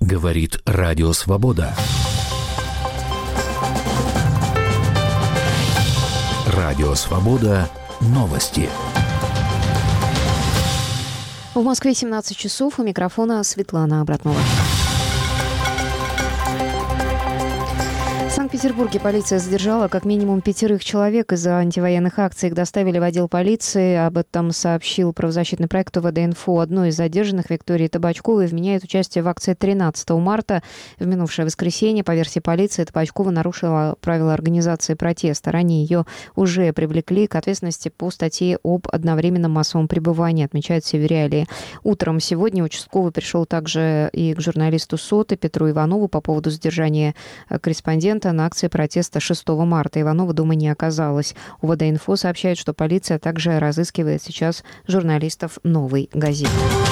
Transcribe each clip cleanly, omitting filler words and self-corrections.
Говорит Радио Свобода. Радио Свобода. Новости. В Москве 17 часов. У микрофона Светлана Абратнова. В Санкт-Петербурге полиция задержала как минимум 5 человек из-за антивоенных акций. Их доставили в отдел полиции. Об этом сообщил правозащитный проект УВД-Инфо. Одной из задержанных, Виктории Табачковой, вменяет участие в акции 13 марта. В минувшее воскресенье, по версии полиции, Табачкова нарушила правила организации протеста. Ранее ее уже привлекли к ответственности по статье об одновременном массовом пребывании, отмечают Севериалии. Утром сегодня участковый пришел также и к журналисту СОТы Петру Иванову по поводу задержания корреспондента на акции протеста 6 марта. Иванова дома не оказалось. УВД-Инфо сообщает, что полиция также разыскивает сейчас журналистов «Новой газеты».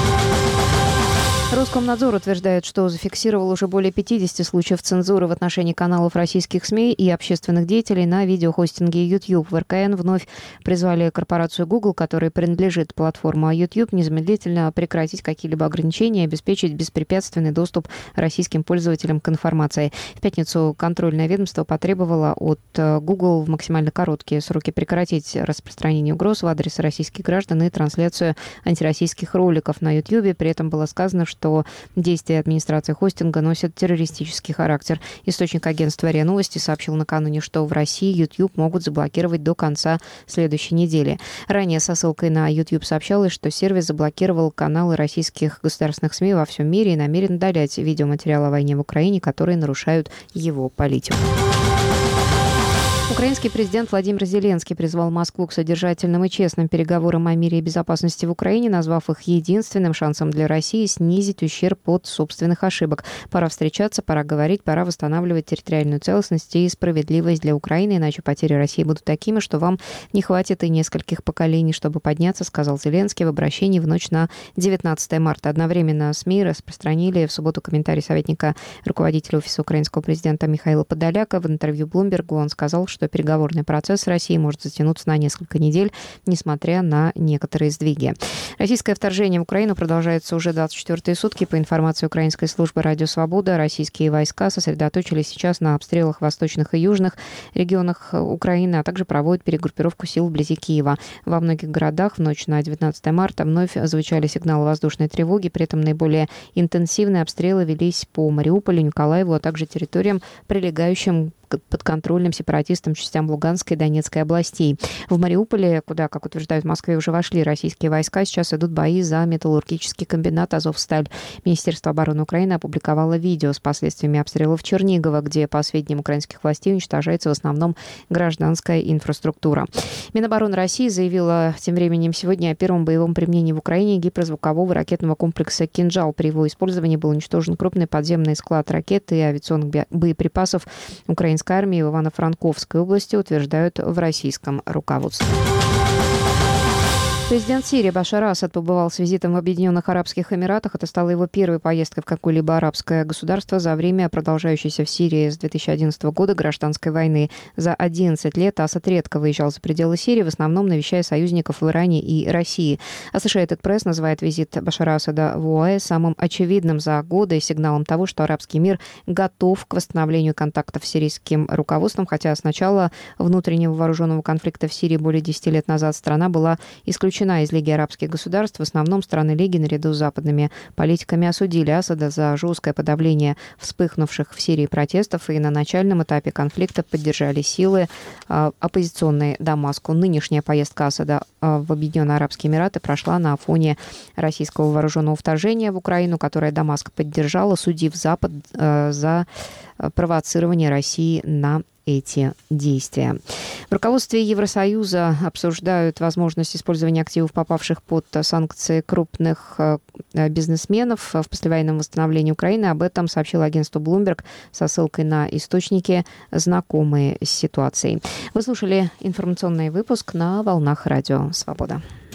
Роскомнадзор утверждает, что зафиксировал уже более 50 случаев цензуры в отношении каналов российских СМИ и общественных деятелей на видеохостинге YouTube. В РКН вновь призвали корпорацию Google, которой принадлежит платформа YouTube, незамедлительно прекратить какие-либо ограничения и обеспечить беспрепятственный доступ российским пользователям к информации. В пятницу контрольное ведомство потребовало от Google в максимально короткие сроки прекратить распространение угроз в адрес российских граждан и трансляцию антироссийских роликов на YouTube. При этом было сказано, что действия администрации хостинга носят террористический характер. Источник агентства РИА Новости сообщил накануне, что в России YouTube могут заблокировать до конца следующей недели. Ранее со ссылкой на YouTube сообщалось, что сервис заблокировал каналы российских государственных СМИ во всем мире и намерен удалять видеоматериалы о войне в Украине, которые нарушают его политику. Украинский президент Владимир Зеленский призвал Москву к содержательным и честным переговорам о мире и безопасности в Украине, назвав их единственным шансом для России снизить ущерб от собственных ошибок. Пора встречаться, пора говорить, пора восстанавливать территориальную целостность и справедливость для Украины, иначе потери России будут такими, что вам не хватит и нескольких поколений, чтобы подняться, сказал Зеленский в обращении в ночь на 19 марта. Одновременно СМИ распространили в субботу комментарий советника руководителя Офиса украинского президента Михаила Подоляка. В интервью Bloomberg он сказал, что переговорный процесс с Россией может затянуться на несколько недель, несмотря на некоторые сдвиги. Российское вторжение в Украину продолжается уже 24-е сутки. По информации украинской службы «Радио Свобода», российские войска сосредоточились сейчас на обстрелах в восточных и южных регионах Украины, а также проводят перегруппировку сил вблизи Киева. Во многих городах в ночь на 19 марта вновь звучали сигналы воздушной тревоги. При этом наиболее интенсивные обстрелы велись по Мариуполю, Николаеву, а также территориям, прилегающим подконтрольным сепаратистам частям Луганской и Донецкой областей. В Мариуполе, куда, как утверждают в Москве, уже вошли российские войска, сейчас идут бои за металлургический комбинат «Азовсталь». Министерство обороны Украины опубликовало видео с последствиями обстрелов Чернигова, где, по сведениям украинских властей, уничтожается в основном гражданская инфраструктура. Минобороны России заявила тем временем сегодня о первом боевом применении в Украине гиперзвукового ракетного комплекса «Кинжал». При его использовании был уничтожен крупный подземный склад ракет и авиационных боеприпасов украинской армии в Ивано-Франковской области, утверждают в российском руководстве. Президент Сирии Башар Асад побывал с визитом в Объединенных Арабских Эмиратах. Это стала его первой поездкой в какое-либо арабское государство за время продолжающейся в Сирии с 2011 года гражданской войны. За 11 лет Асад редко выезжал за пределы Сирии, в основном навещая союзников в Иране и России. Associated Press называет визит Башара Асада в ОАЭ самым очевидным за годы и сигналом того, что арабский мир готов к восстановлению контактов с сирийским руководством, хотя с начала внутреннего вооруженного конфликта в Сирии более 10 лет назад страна была исключена из Лиги арабских государств. В основном страны Лиги наряду с западными политиками осудили Асада за жесткое подавление вспыхнувших в Сирии протестов и на начальном этапе конфликта поддержали силы, оппозиционные Дамаску. Нынешняя поездка Асада в Объединенные Арабские Эмираты прошла на фоне российского вооруженного вторжения в Украину, которое Дамаск поддержал, осудив Запад за провоцирование России на эти действия. В руководстве Евросоюза обсуждают возможность использования активов, попавших под санкции крупных бизнесменов в послевоенном восстановлении Украины. Об этом сообщило агентство Bloomberg со ссылкой на источники, знакомые с ситуацией. Вы слушали информационный выпуск на волнах Радио Свобода.